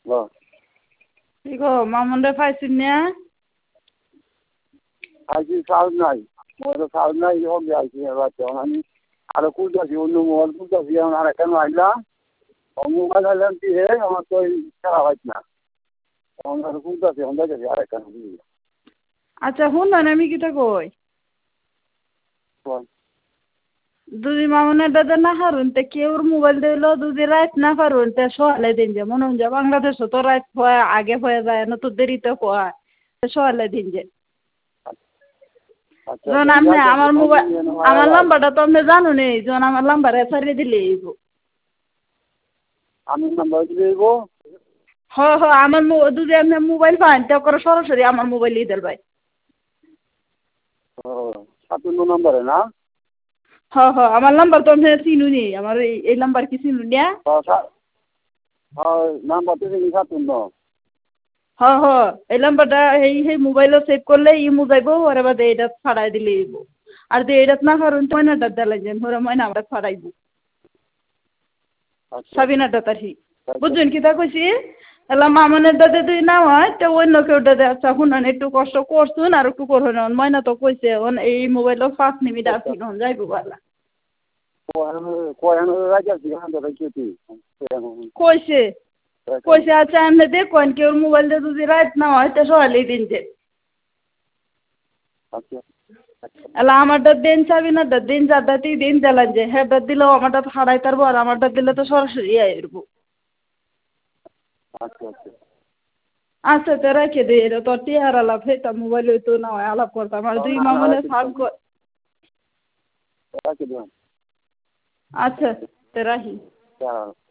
লো কি গো মামুনরে পাইছিস না? আইছি সাউন্ড নাই মোবাইলে সাউন্ড নাই হবে আইছি এবার তো আমি আরো খুলতেছি অন্য মোবাইল খুলতেছি এখন আর কেন আইলাম মোবাইল আইলাম কি হে আমার তো খেলা হয় না এখন আর খুলতেছি এখন দেখেছি আর কেন আচ্ছা শুন না আমি কিটা কই বল যদি মামুনের দাদা না হারুন তে কেউর মোবাইল দিলো যদি রাত না পারুন তে সকালে দিন যে মনে হয় বাংলাদেশে তো রাত হয় আগে হয়ে যায় না তো দেরিতে হয় সকালে দিন যে আচ্ছা যখন আপনি আমার মোবাইল আমার নাম্বারটা তো আপনি জানো নি যখন আমার নাম্বারে ছাড়িয়ে দিলে আমি নাম্বার দিব আমার যদি আপনি মোবাইল পান তা করে সরাসরি আমার মোবাইলই দিল ভাই ও 57 নম্বরে না আমার নাম্বার তো আপনি চিনুনি আমার এই নাম্বার কি চিনুন না নাম্বার তো চিনি 57 এই নাম্বারটা সেই মোবাইলও সেভ করলে ইমু যাইব ওরে বাদে এটা ফাড়াই দিলে যাইব আর যে এটা না কারণ ময়নাটা দিলে যেন ওরা ময়না আমরা ফাড়াইব সাবিনাটা তারি বুঝছেন কি তা কইছি এলা মামনের দাদা তুই না হয় তো অন্য কেউ দাদা আচ্ছা শুনুন একটু কষ্ট করছুন আর একটু করুন ময়না তো কইছে এই মোবাইলও 5 মিনিট আসি যাইব বালা কইছে কইছে আচ্ছা আপনি দেখুন কেউ মোবাইল দিয়ে যদি রাত না হয় তো সকালেই দিন যে এলা আমারটা দিন চাবি না দিন যাদাতেই দিন জ্বালান যে হ্যাঁ দিলেও আমারটা হারাই তারবো আর আমারটা দিলে তো সরাসরি আইব আচ্ছা তো রেখে দে এটা তো টিয়ার আলাপ হইতাম মোবাইল হইতো না হয় আলাপ করতাম আর দুই মামনে সাল কর আচ্ছা তো রাখি